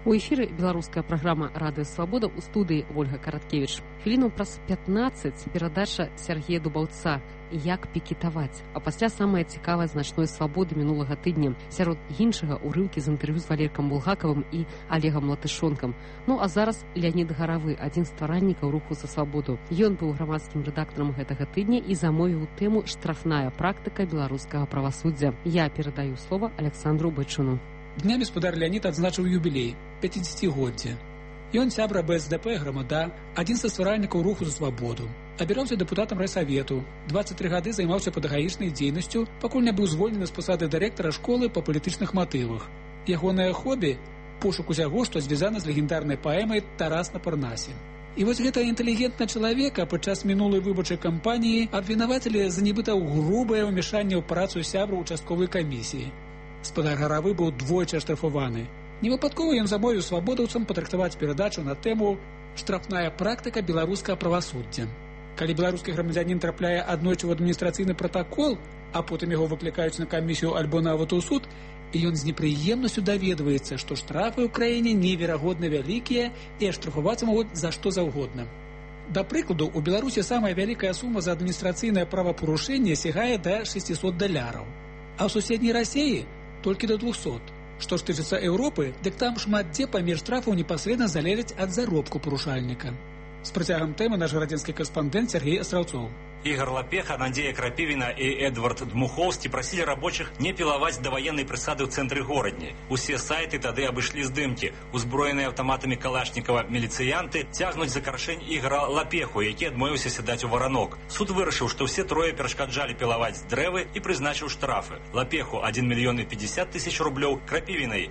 У эфіры беларуская праграма «Радыё Свабода», у студыі Ольга Караткевіч. Хвілінаў праз 15 перадача Сергея Дубаўца «Як пікетаваць». А пасля самая цікавая з начной свабоды мінулага тыдня. Сярод іншага ўрыўкі з інтэрв'ю з Валеркам Булгакавым і Олегам Латышонкам. Ну а зараз Леонид Гаравы, адзін з стваральнікаў руху за свабоду. Ён быў грамадскім рэдактарам гэтага тыдня і замовіў тэму «Штрафная практыка беларускага правасуддзя». Я перадаю слова Александру Бычуну. Днямі спадар Леонид адзначыў юбілей 50-годдзе. Ён сябра БСДП «Грамада», адзін са стваральнікаў руху за свабоду. Абіраўся дэпутатам райсавету, 23 гады займаўся педагагічнай дзейнасцю, пакуль не быў звольнены з пасады дырэктара школы па палітычных матывах. Ягонае хобі – пошук усяго, што звязана з легендарнай паэмай «Тарас на Парнасе». І вось гэта інтэлігентна чалавека падчас мінулай выбарчай кампаніі абвінавацілі за нібыта грубае ўмяшанне ў працу сябра ўчастковай камісіі. Спадар Гаравы быў двойчы аштрафаваны. Невыпадкова ён замовіў свабодаўцам падрыхтаваць перадачу на тэму «Штрафная практыка беларускага правасуддзя». Калі беларускі грамадзянін трапляе аднойчы ў адміністрацыйны пратакол, а потым яго выклікаюць на камісію альбо нават у суд, і ён з непрыемнасцю даведваецца, што штрафы ў краіне неверагодна вялікія і аштрафаваць могуць за што заўгодна. Да прыкладу, у Беларусі самая вялікая сума за адміністрацыйнае правапарушэнне сягае да $600, а ў суседняй Расіі толькі да 200. Што ж тычыцца Еўропы, дык там шмат дзе памер штрафаў непасрэдна залежыць ад заробку парушальніка. З працягам тэмы наш градзенскі карэспандэнт Сергей Астраўцоў. Игорь Лапеха, Надея Крапивина и Эдвард Дмуховский просили рабочих не пиловать до военной присады в центре городни. Усе сайты тады обышли здымки. Узброенные автоматами Калашникова милициянты тягнуть за каршень Игора Лапеху, які адмовіўся сядаць у варанок. Суд вырашыў, што все трое перашкаджалі пілаваць дрэвы і прызначыў штрафы. Лапеху 1 миллион 50 тысяч рублёў, Крапивиной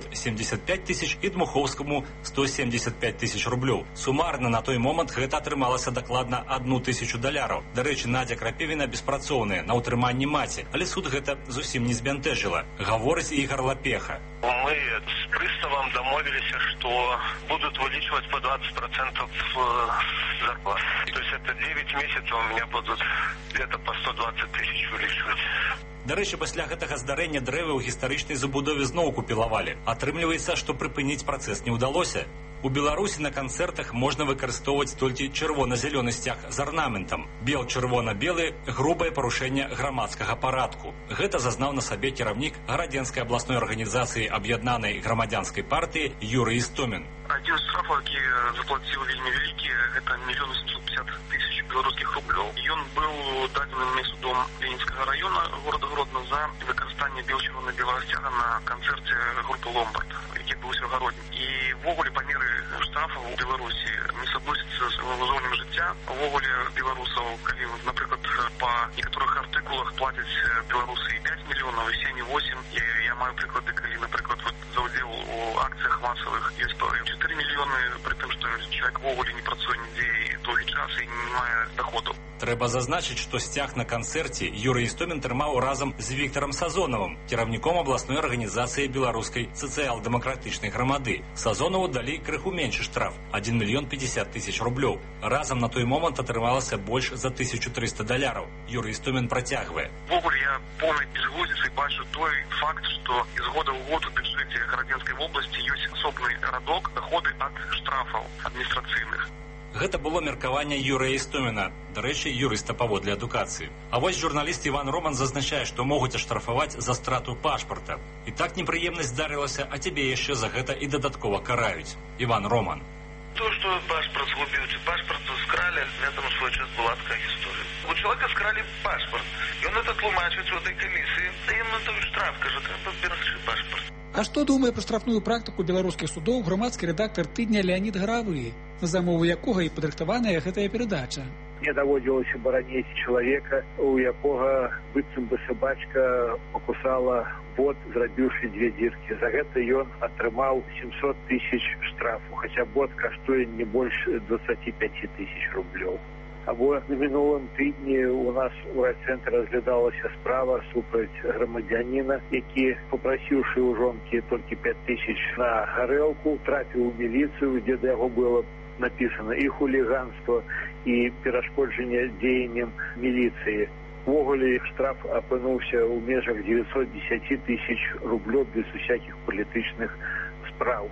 875 тысяч і Дмуховскому 175 тысяч рублёў. Сумарна на той момант гэта атрымалася дакладна $1000. Дарэчы, Надзя Крапивина беспрацоўная на ўтрыманні маці, але суд гэта зусім не збянтэжыла, гаворыць Ігор Лапеха. Мы с приставом домовились, что будут вылечивать по 20% зарплат. То есть это 9 месяцев у меня будут где-то по 120 тысяч вылечивать. Дарэчы, пасля гэтага здарэння дрэвы ў гістарычнай забудове зноўку пілавалі. Атрымліваецца, што прыпыніць працэс не ўдалося. У Беларусі на канцэртах можна выкарыстоўваць толькі чырвона-зялёны сцяг з арнаментам. Бел-чырвона-белы – грубае парушэнне грамадскага парадку. Гэта зазнаў на сабе кіраўнік Гарадзенскай абласной арганізацыі аб'яднанай грамадзянскай партыі Юрый Істомін. Один з штрафаў, які заплаціў вельмі вялікі, гэта 1 850 000 беларускіх рублёў. Ён быў дадзены мне судом Ленінскага района горада Гродно за выкарыстанне бел-чырвона-белага сцяга на канцэрце групы «Ломбард», які адбыўся ў Гародні. І ввогуле памеры штрафаў у Беларусі не садносяцца з узроўнем жыцця. Увогуле беларусаў, калі, напрыклад, па некаторых артыкулах плацяць беларусы і 5 мільёнаў, і 7, і 8. Я маю прыклады, калі, напрыклад, за ўдзел у акцыях масавых ёсць 4 мільёны, пры тым, што чалавек увогуле не працуе нідзе доўгі час і не мае даходаў. Трэба зазначыць, што сцяг на канцэрце Юрый Істомін трымаў разам з Віктарам Сазонавым, кіраўніком абласной арганізацыі беларускай сацыял-дэмакратычнай грамады. Сазонаву далі крыху меншы штраф – 1 миллион 50 тысяч рублёў. Разам на той момант атрымалася больш за $1300. Юрый Істомін працягвае. Ввогуле я поўнай безглуздзіцай бачу той факт, што з года ў год у бюджэце Гарадзенскай вобласці ёсць асобны радок даходы ад штрафаў адміністрацыйных. Гэта было меркаванне Юрыя Істоміна, дарэчы, юрыста паводле адукацыі. А вось журналіст Іван Роман зазначае, што могуць аштрафаваць за страту пашпарта. І так непрыемнасць здарылася, а цябе яшчэ за гэта і дадаткова караюць. Іван Роман. То, что паспорт сгубил, паспорт скрали, это на свой час была такая история. У человека скрали паспорт, и он это тлумачит в этой комиссии, да ему это штраф, кажет, треба берегчи паспорт. А што думае пра штрафную практыку беларускіх судоў грамадскі рэдактар тыдня Леонид Гаравы, на замову якога і падрыхтаваная гэтая перадача? Мне даводзілася бараніць чалавека, у якога быццам бы сабачка пакусала бот, зрабіўшы 2 дзіркі. За гэта ён атрымаў 700 тысяч штрафу, хаця бот каштуе не больш 25 тысяч рублёў. Або на мінулым тыдні у нас у райцэнтры разглядалася справа супраць грамадзяніна, які, попрасіўшы ў жонкі толькі 5 тысяч на гарэлку, трапіў у міліцыю, дзе да яго было написано і хуліганство, і перашкоджанне дзеянням міліцыі. Увогуле штраф апынуўся ў межах 910 тысяч рублёў без усякіх палітычных спраў.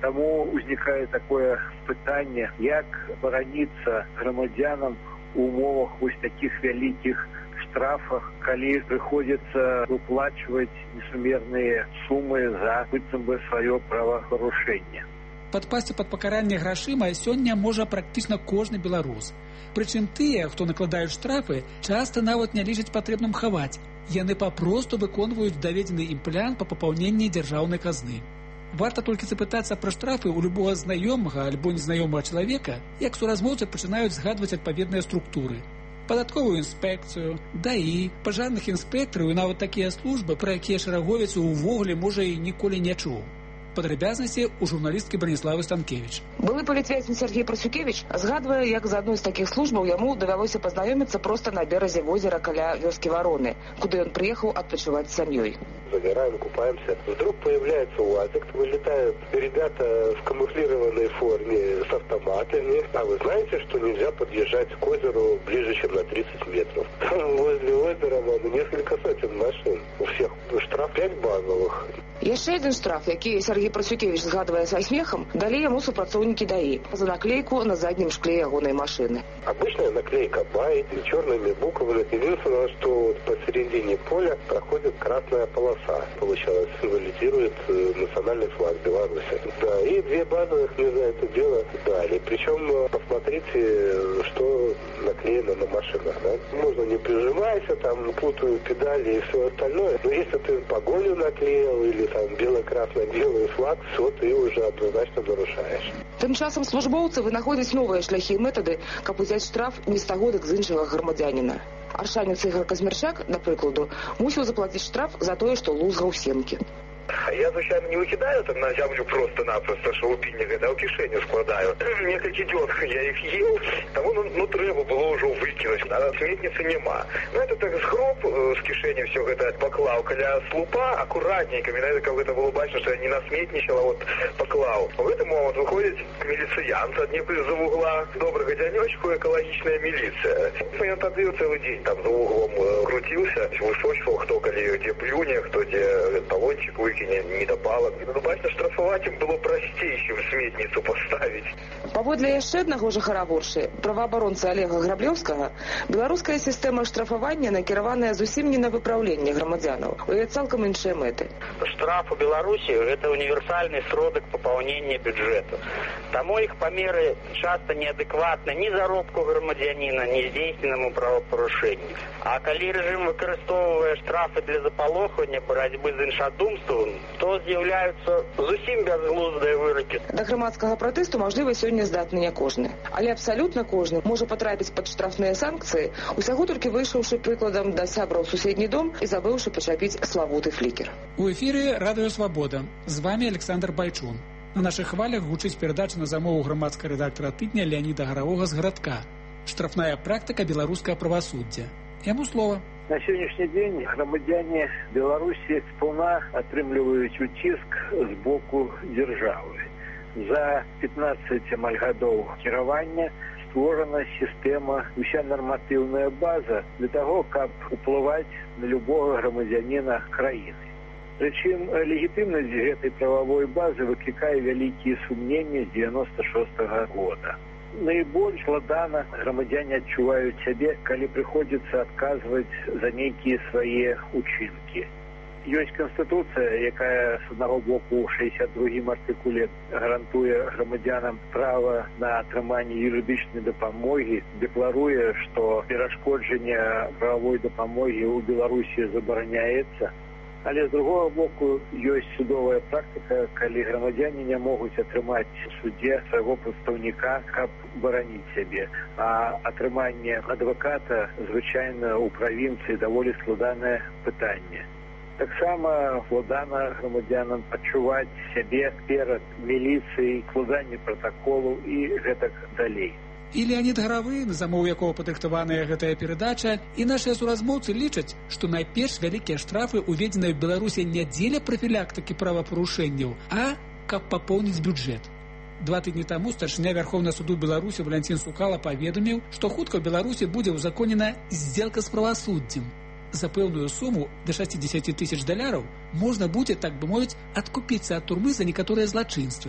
Таму ўзнікае такое пытанне, як бараніцца грамадзянам у умовах вось такіх вялікіх штрафах, калі прыходзіцца выплачваць несумерныя сумы за быццам бы сваё правапарушэнне. Падпасці пад пакаранне грашыма сёння можа практычна кожны беларус. Прычым тыя, хто накладаюць штрафы, часта нават не лічаць патрэбным хаваць. Яны папросту выконваюць даведзены ім план па папаўненні дзяржаўнай казны. Варта толькі запытацца пра штрафы ў любога знаёмага альбо незнаёмага чалавека, як суразмоўцы пачынаюць згадваць адпаведныя структуры. Падатковую інспекцыю, ДАІ, пажарных інспектараў і нават такія службы, пра якія шараговец увогуле можа і ніколі не чуў. Падрабязнасці у журналісткі Браніславы Станкевіч. Былы палітвязень Сергей Працюкевіч згадвае, як з адной з такіх службаў яму давялося пазнаёміцца проста на беразе возера каля вёскі Вароны, куды ён прыехаў адпачываць з сям'ёй. Загораем, купаемся. Вдруг появляется УАЗик, вылетают ребята в камуфлированной форме с автоматами. А вы знаете, что нельзя подъезжать к озеру ближе, чем на 30 метров? Там возле озера несколько сотен машин. У всех штраф 5 базовых. Яшчэ один штраф, які Сергей Працюкевіч згадвае са смехам, далі яму супрацоўнікі ДАІ за наклейку на заднім шкле ягонай машины. Обычная наклейка «Бай» черными буквами. Единственное, что посередине поля проходит красная полоса. Получалось, символизирует национальный флаг Беларуси. Да, и 2 базовых мне за это дело дали. Причем посмотрите, что наклеено на машинах. Да? Можно не прижимайся, там путают педали и все остальное. Но если ты погоню наклеил или там бело-красно-белый флаг, все, ты уже однозначно нарушаешь. Тым часам службоўцы вынаходзяць новыя шляхі і метады, каб узяць штраф не з тагодак з іншага грамадзяніна. Аршанец Ігор Казмірчак, на прыкладу, мусіў заплаціць штраф за тое, што лузгаў семкі. Я, звичайно, не викидаю там на землю просто-напросто шелупинника, да, в кишеню складаю. Некалькі дён я их ел, тому, треба было уже выкинуть, а сметницы нема. Это так сгроб с кишени все это поклал, каля слупа аккуратненько, мне это как-то было бачно, что я не насметничал, а вот поклал. В этот момент выходит милициянт из-за угла, доброго дянечку, экологичная милиция. Я тогда целый день там за углом крутился, высочивал, кто где плюнет, кто где талончик выкинет, недопалок. Бачно, штрафовать им было простей, чем сметницу поставить. Паводле яшчэ аднаго жыхара Воршы, праваабаронцы Олега Граблёўскага, беларуская сістэма штрафавання накіраваная зусім не на выпраўленне грамадзянаў. У яе цалкам іншыя мэты. Штраф у Беларусі – это універсальны сродак папаўнення бюджэту. Таму іх памеры часта неадэкватны ні заробку грамадзяніна, ні здзейсненаму правапарушэнню. А калі рэжым выкарыстоўвае штрафы для запалохвання барацьбы з іншадумствам, то з'яўляюцца зусім бязглуздыя выракі. Да грамадскага пратэсту мажліва сёння здатны не кожны. Але абсалютна кожны можа патрапіць пад штрафныя санкцыі, усяго толькі выйшаўшы прыкладам да сябра ў суседні дом і забыўшы пачапіць славуты флікер. У эфіры Радыё Свабода. З вами Александр Байчун. На нашых хвалях гучыць перадача на замову грамадскага рэдактара тыдня Леаніда Гаравога з гарадка. Штрафная практыка беларускага правасуддзя. Яму слова. На сённяшні дзень грамадзяне Беларусі сполна атрымліваюць уціск з боку дзяржавы. За 15 амаль гадоў кіравання створана сістэма, уся нарматыўная база для таго, каб уплываць на любога грамадзяніна краіны. Прычым легітымнасць гэтай прававой базы выклікае вялікія сумненні з 96-го года. Найбольш складана грамадзяне адчуваюць сябе, калі прыходзіцца адказваць за нейкія свае учынкі. Ёсць Канстытуцыя, якая з аднаго боку ў 62-м артыкуле гарантуе грамадзянам права на атрыманне юрыдычнай дапамогі, дэкларуе, што перашкоджанне прававой дапамогі ў Беларусі забараняецца. Але з другого боку ёсць судовая практыка, калі грамадзяне не могуць атрымаць у судзе свайго прадстаўніка, каб бараніць сябе. А атрыманне адваката звычайна ў правінцыі даволі складанае пытанне. Таксама складана грамадзянам адчуваць сябе перад міліцыяй, складанне пратаколаў і гэтак далей. І Леанід Гаравы, на замову якого падрыхтаваная гэтая перадача, і нашыя суразмоўцы лічаць, што найперш вялікія штрафы уведзеныя ў Беларусі не дзеля прафілактыкі правапарушэнняў, а каб папоўніць бюджэт. 2 тыдні таму старшыня Вярхоўнага суду Беларусі Валянцін Сукала паведаміў, што хутка ў Беларусі будзе ўзаконена здзелка з правасуддзем. За пэўную суму да $60 000 можна будзе, так бы мовіць, адкупіцца ад турмы за некаторыя злачынствы.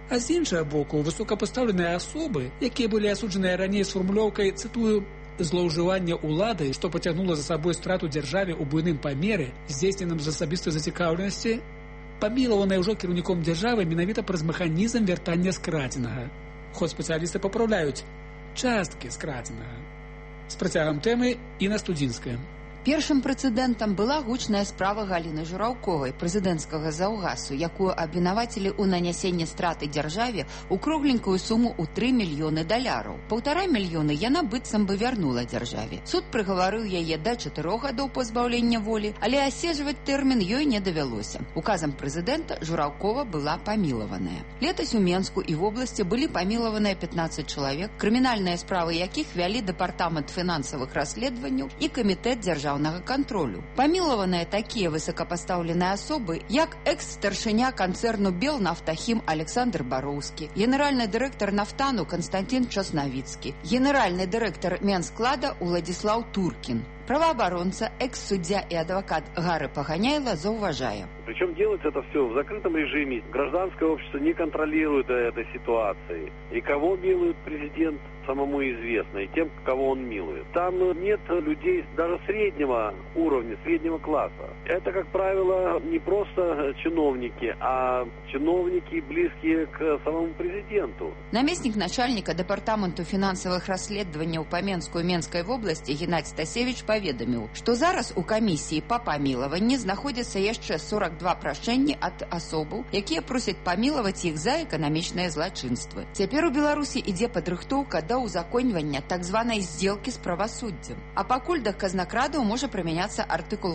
А з іншага боку, высокапастаўленыя асобы, якія былі асуджаныя раней з фармулёўкай, цытую, «злоўжывання ўладай, што пацягнула за сабой страту дзяржаве ў буйным памеры, здзейсненым з асабістай зацікаўленасці, памілаваныя ўжо кіраўніком дзяржавы менавіта праз механізм вяртання скрадзенага. Хоць спецыялісты папраўляюць часткі скрадзенага». З працягам тэмы Інна Студзінская. Першым прэцэдэнтам была гучная справа Галіны Жураўковай, прэзідэнцкага заўгасу, якую абвінавацілі ў нанясенні страты дзяржаве ў кругленькую суму ў $3 мільёны. $1,5 мільёны яна быццам бы вярнула дзяржаве. Суд прыгаварыў яе да 4 гадоў пазбаўлення волі, але аседжваць тэрмін ёй не давялося. Указам прэзідэнта Жураўкова была памілаваная. Летась у Менску і вобласці былі памілаваныя 15 чалавек, крымінальныя справы якіх вялі дэпартамент фінансавых расследаванняў і камітэт дзяржаўнага контролю. Памілаваныя такія высокапастаўленыя асобы, як экс-старшыня канцэрну «Белнафтахім» Александр Бароўскі, генеральны дырэктар «Нафтану» Константин Часнавіцкі, генеральны дырэктар Менсклада Уладзіслаў Туркін. Правооборонца, экс-суддя и адвокат Гары Паганяйла заўважае. Причем делается это все в закрытом режиме. Гражданское общество не контролирует этой ситуации. И кого милует президент, самому известно, и тем, кого он милует. Там нет людей даже среднего уровня, среднего класса. Это, как правило, не просто чиновники, а чиновники, близкие к самому президенту. Наместник начальника департаменту финансовых расследований по Менску и Менской области Геннадий Стасевич поведомил, что зараз у комиссии по памилованию находится еще 42 прошения от особу, якія просят памиловать их за экономичное злочинство. Теперь у Беларуси иде падрыхтоўка да узаконьвання так званой сделки с правосуддзем. А пакуль да казнакрадаў можа прымяняцца артыкул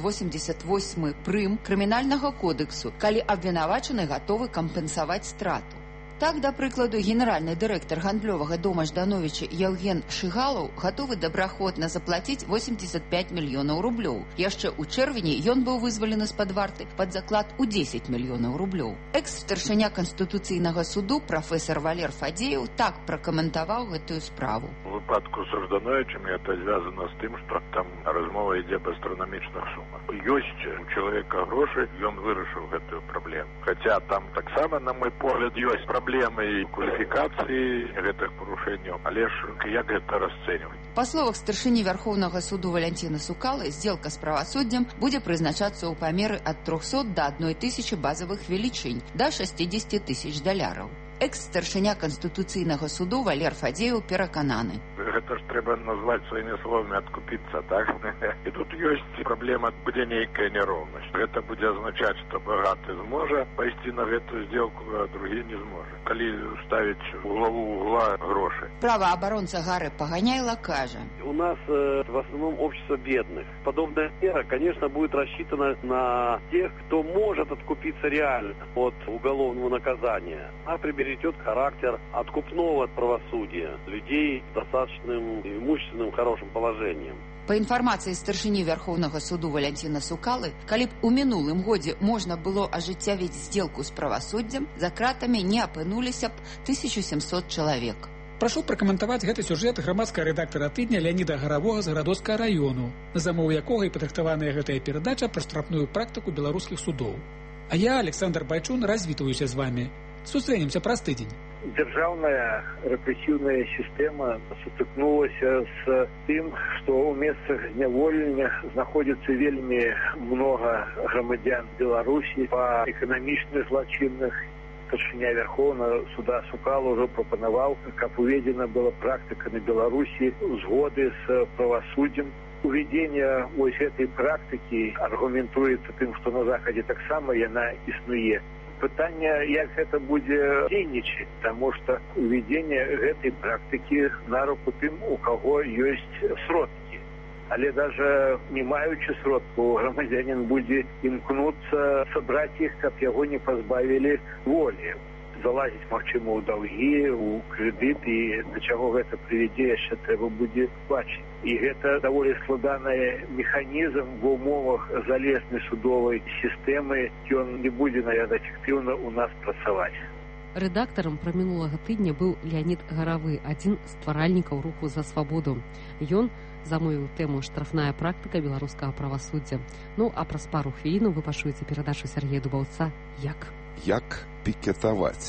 88 прым крымінальнага кодексу, калі абвінавачаны гатовы кампенсаваць страту. Так, да прыкладу, генеральны дырэктар гандлёвага дома Ждановича Евген Шыгалаў гатовы добраахвотна заплаціць 85 мільёнаў рублёў. Яшчэ ў чэрвені ён быў вызвалены з-пад варты пад заклад у 10 мільёнаў рублёў. Экс-старшыня Канстытуцыйнага суду прафесор Валер Фадзеев так пракаментаваў гэтую справу. У выпадку з Ждановичем это звязано з тым, што там размова ідзе аб астранамічных сумах. Ёсць у чалавека грошы, ён вырашыў гэтую праблему. Хаця там таксама, на мой погляд, ёсць проблемы квалификации гэтых порушений, але ж як гэта расцэньваць? Па словах старшыні Вярхоўнага суду Валянціны Сукалы, сделка з правасуддзем будзе прызначацца ў памеры ад 300 да 1000 базавых велічынь да $60 000. Экс-старшыня Конституцыйнага суду Валер Фадзеев перакананы. Гэта ж трэба назваць сваімі словамі адкупіцца, так? І тут ёсць праблема, будзе нейкая няроўнасць. Гэта будзе азначаць, што багаты зможа пайсці на гэтую сделку, а другі не зможа. Калі ставіць у главу угла грошы. Правооборонца Гары Паганяйла кажа. У нас в основном общество бедных. Подобная мера, конечно, будет рассчитана на тех, кто может откупиться реально от уголовного наказания. А приобретет характер откупного от правосудия людей с достаточным имущественным хорошим положением. Па інфармацыі старшыні Вярхоўнага суду Валянціна Сукалы, калі б у мінулым годзе можна было ажыццявіць здзелку з правасуддзем, за кратамі не апынуліся б 1700 чалавек. Прашу пракаментаваць гэты сюжэт грамадскага рэдактара тыдня Леаніда Гаравога з Гарадоцкага раёну, на замову якога і падрыхтаваная гэтая перадача пра штрафную практыку беларускіх судоў. А я, Александр Байчун, развітваюся з вамі. Сустрэнемся праз тыдзень. Дзяржаўная рэпрэсіўная сістэма сутыкнулася з тым, што ў месцах зняволення знаходзіцца вельмі многа грамадзян Беларусі па эканамічных злачынах. Старшыня Вярхоўнага суда Сукала ўжо прапанаваў, каб уведзена была практыка на Беларусі згоды з правасуддзем. Уведзенне вось гэтай практыкі аргументуецца тым, што на Захадзе таксама яна існуе. Пытанне, як гэта будзе дзейнічаць, таму што уведзенне гэтай практыкі на руку тым, у каго ёсць сродкі. Але даже не маючы сродку, грамадзянін будзе імкнуцца сабраць іх, каб яго не пазбавілі волі. Залазіць, магчыма, у даўгі, у крэдыт, і да чаго гэта прывядзе, яшчэ трэба будзе бачыць. І гэта даволі складаны механізм в умовах залезнай судовай сістэмы, ён не будзе, наверное, эфектыўна ў нас працаваць. Рэдактарам пра мінулага тыдня быў Леанід Гаравы, адзін з стваральнікаў руху за свабоду. Ён замовіў тэму «Штрафная практыка беларускага правасуддзя». Ну, а праз пару хвілінаў вы пачуеце перадачу Сергея Дубаўца «Як?». Як пікетаваць?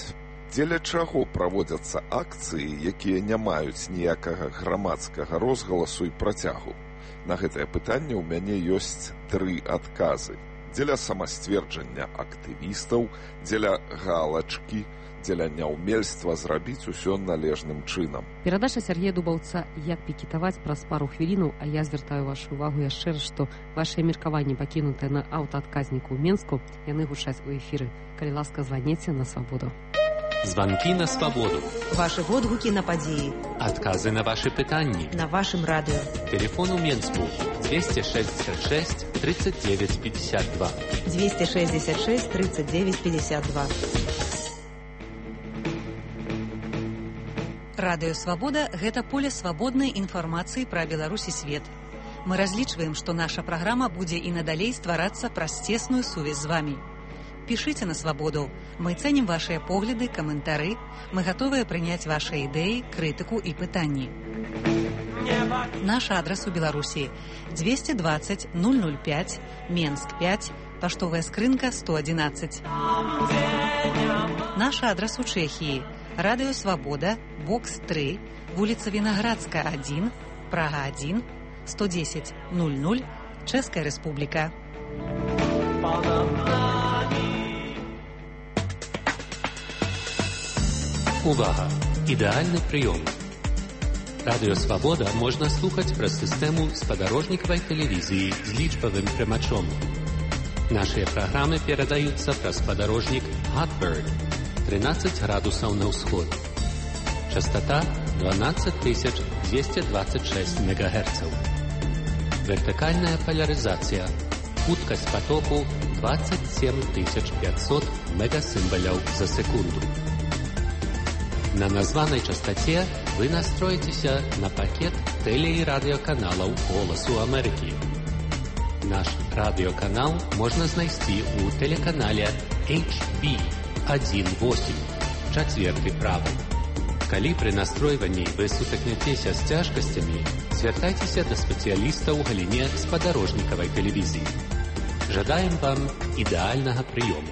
Дзеля чаго праводзяцца акцыі, якія не маюць ніякага грамадскага розгаласу і працягу? На гэтае пытанне ў мяне ёсць 3 адказы. Дзеля самасцверджання актывістаў, дзеля галачкі, дзеля няўмельства зрабіць усё належным чынам. Перадача Сергея Дубаўца «Як пікетаваць» праз пару хвілінаў, а я звяртаю вашу увагу яшчэ раз, што вашыя меркаванні, пакінутыя на аўтаадказніку ў Менску, яны гучаць у эфіры. Калі ласка, званіце на свабоду. Звонки на свободу. Ваши водгуки на події. Отказы на ваши питания. На вашем радио. Телефон у Менску 266 39 52. 266 39 52. Радыё «Свабода» – гэта поле свабоднай інфармацыі пра Беларусь і свет. Мы разлічваем, што наша праграма будзе і надалей стварацца праз цесную сувязь з вамі. Пішыце на «Свабоду». Мы цэнім вашыя погляды, каментары. Мы гатовыя прыняць вашыя ідэі, крытыку і пытанні. Наш адрас у Беларусі 220 005, Менск 5, паштовая скрынка 111. Наш адрас у Чэхіі. Радыё «Свабода», бокс 3, вуліца Вінаградская 1, Прага 1, 110 00, Чэшская Рэспубліка. Увага! Ідэальны прыём. Радыё «Свабода» можна слухаць праз сістэму спадарожнікавай тэлевізіі з лічбавым прымачом. Нашыя праграмы перадаюцца праз спадарожнік Hotbird 13 градусаў на ўсход. Частота 12226 МГц. Вертыкальная поляризация. Хуткасць потоку 27500 мегасимволяў за секунду. На названай частоте вы настроитеся на пакет теле- и радиоканалаў «Голосу Америки». Наш радиоканал можно знайсці у телеканале HB18, 4 правый. Калі пры настройванні вы сутыкнецеся з цяжкасцямі, звяртайцеся да спецыялістаў у галіне спадарожнікавай тэлевізіі. Жадаем вам ідэальнага прыёму.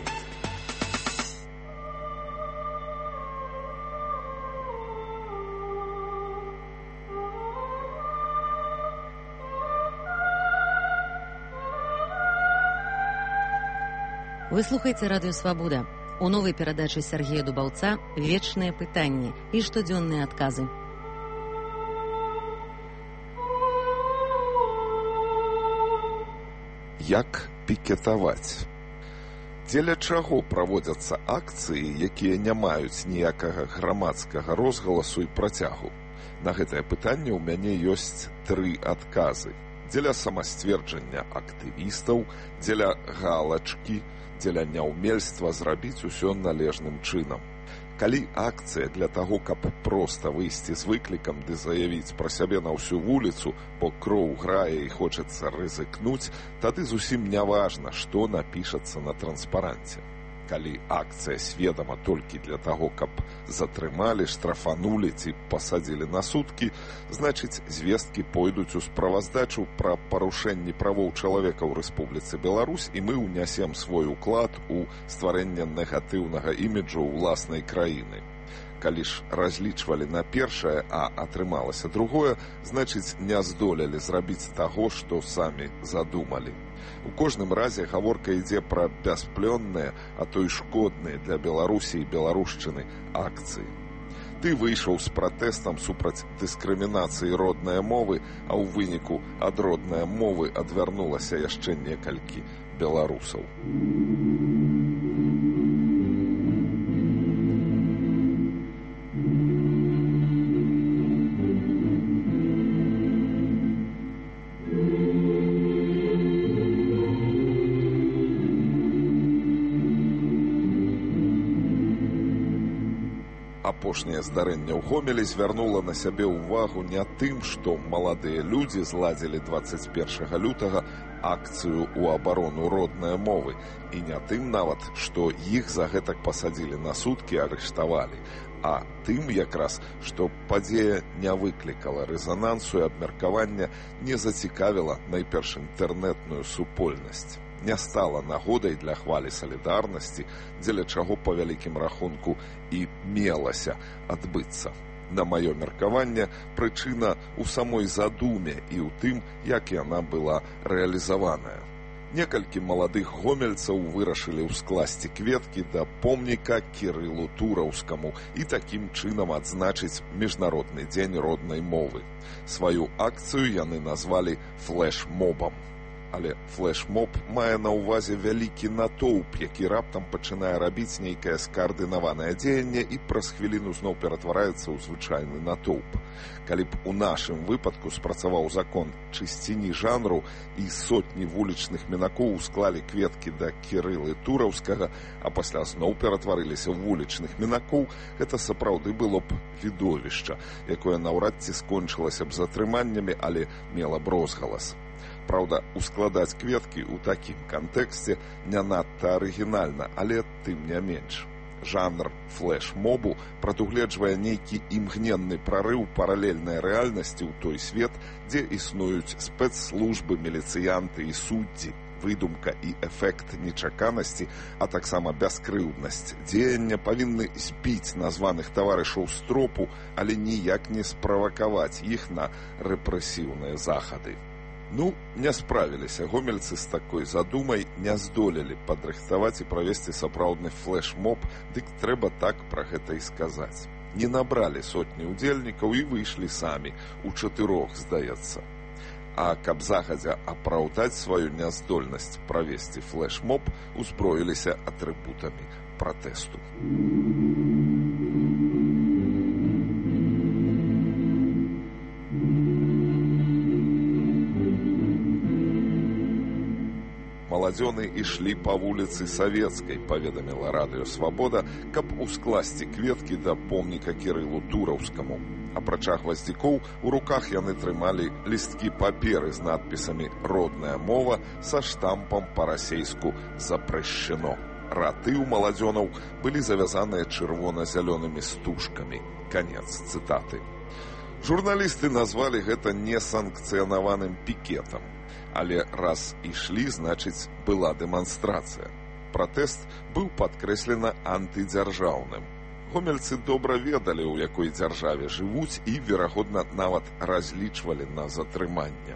Вы слухаеце радыё «Свабода». У новай перадачы Сергея Дубаўца «Вечныя пытанні» і штодзённыя адказы. Як пікетаваць? Дзеля чаго праводзяцца акцыі, якія не маюць ніякага грамадскага розгаласу і працягу? На гэтае пытанне ў мяне ёсць 3 адказы. Дзеля самасцверджання актывістаў, дзеля галачкі, дзеля няўмельства зрабіць усё належным чынам. Калі акцыя для таго, каб проста выйсці з выклікам ды заявіць пра сябе на ўсю вуліцу, бо кроў грае і хочацца рызыкнуць, тады зусім не важна, што напішацца на транспаранце. Калі акцыя сведама толькі для таго, каб затрымалі, штрафанулі ці пасадзілі на суткі, значыць, звесткі пойдуць у справаздачу пра парушэнні правоў чалавека ў Рэспубліцы Беларусь, і мы ўнясем свой уклад у стварэнне негатыўнага іміджу ўласнай краіны. Калі ж разлічвалі на першае, а атрымалася другое, значыць, не здолелі зрабіць таго, што самі задумалі. У кожным разе гаворка ідзе пра бясплённыя, а то і шкодныя для Беларусі і беларушчыны акцыі. Ты выйшаў з пратэстам супраць дыскрымінацыі роднай мовы, а ў выніку ад роднай мовы адвярнулася яшчэ некалькі беларусаў. Апошняе здарэнне ў Гомелі звярнула на сябе ўвагу не тым, што маладыя людзі зладзілі 21 лютага акцыю ў абарону роднай мовы, і не тым нават, што іх за гэтак пасадзілі на суткі, арыштавалі, А тым якраз, што падзея не выклікала рэзанансу і абмеркавання, не зацікавіла найперш інтэрнэтную супольнасць. Не стала нагодай для хвалі салідарнасці, дзеля чаго па вялікім рахунку і мелася адбыцца. На маё меркаванне, прычына ў самой задуме і ў тым, як яна была рэалізаваная. Некалькі маладых гомельцаў вырашылі ўскласці кветкі да помніка Кірылу Тураўскаму і такім чынам адзначыць Міжнародны дзень роднай мовы. Сваю акцыю яны назвалі флэш-мобам. Але флэш-моб мае на ўвазе вялікі натоўп, які раптам пачынае рабіць нейкае скаардынаванае дзеянне і праз хвіліну зноў ператвараецца ў звычайны натоўп. Калі б у нашым выпадку спрацаваў закон чысціні жанру і сотні вулічных мінакоў склалі кветкі да Кірылы Тураўскага, а пасля зноў ператварыліся ў вулічных мінакоў, гэта сапраўды было б відовішча, якое наўрад ці скончылася б затрыманнямі, але мела б розгалас. Праўда, ускладаць кветкі ў такім кантэксце не надта арыгінальна, але тым не менш. Жанр флэш-мобу прадугледжвае нейкі імгненны прарыў паралельнай рэальнасці ў той свет, дзе існуюць спецслужбы, міліцыянты і суддзі, выдумка і эфект нечаканасці, а таксама бяскрыўднасць дзеяння павінны збіць названых таварышаў з тропу, але ніяк не справакаваць іх на рэпрэсіўныя захады. Не справіліся гомельцы з такой задумай, не здолелі падрыхтаваць і правесці сапраўдны флэш-моб, дык трэба так пра гэта і сказаць. Не набралі сотні удзельнікаў і выйшлі самі, у 4, здаецца. А каб загадзя апраўдаць сваю няздольнасць правесці флэш-моб, узброіліся атрыбутамі пратэсту. Маладзёны ішлі па вуліцы Савецкай, паведаміла радыё «Свабода», каб ускласці кветкі да помніка Кірылу Тураўскаму. Апрача гваздзікоў, у руках яны трымалі лісткі паперы з надпісамі «Родная мова» са штампам па-расейску «Запрещено». Раты ў маладзёнаў былі завязаныя чырвона-зялёнымі стужкамі. Канец цытаты. Журналісты назвалі гэта несанкцыянаваным пікетам. Але раз ішлі, значыць, была дэманстрацыя. Пратэст быў падкрэслена антыдзяржаўным. Гомельцы добра ведалі, у якой дзяржаве жывуць і, верагодна, нават разлічвалі на затрыманне.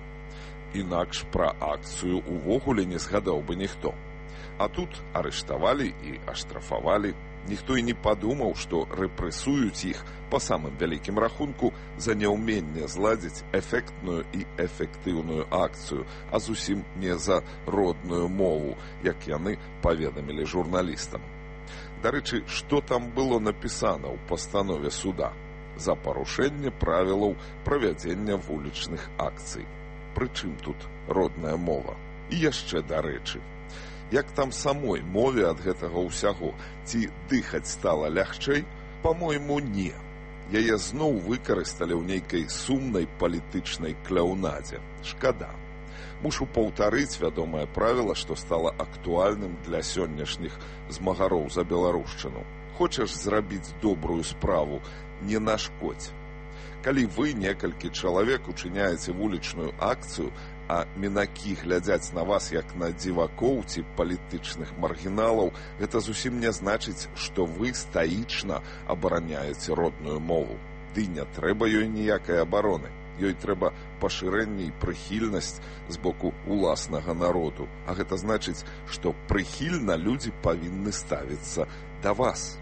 Інакш пра акцыю увогуле не згадаў бы ніхто. А тут арыштавалі і аштрафавалі. Ніхто і не падумаў, што рэпрэсуюць іх па самым вялікім рахунку за няўменне зладзіць эфектную і эфектыўную акцыю, а зусім не за родную мову, як яны паведамілі журналістам. Дарэчы, што там было напісана ў пастанове суда? За парушэнне правілаў правядзення вулічных акцый. Прычым тут родная мова? І яшчэ дарэчы. Як там самой мове ад гэтага ўсяго, ці дыхаць стала лягчэй? Па-мойму, не. Яе зноў выкарысталі ў нейкай сумнай палітычнай кляўнадзе. Шкада. Мушу паўтарыць вядомае правіла, што стала актуальным для сённяшніх змагароў за беларушчыну. Хочаш зрабіць добрую справу, не нашкодзь. Калі вы, некалькі чалавек, учыняеце вулічную акцыю, а мінакі глядзяць на вас як на дзівакоў ці палітычных маргіналаў, гэта зусім не значыць, што вы стаічна абараняеце родную мову. Ды не трэба ёй ніякай абароны. Ёй трэба пашырэнне і прыхільнасць з боку уласнага народу. А гэта значыць, што прыхільна людзі павінны ставіцца да вас.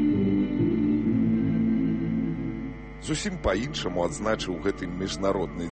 Зусім па-іншаму адзначыў гэты міжнародны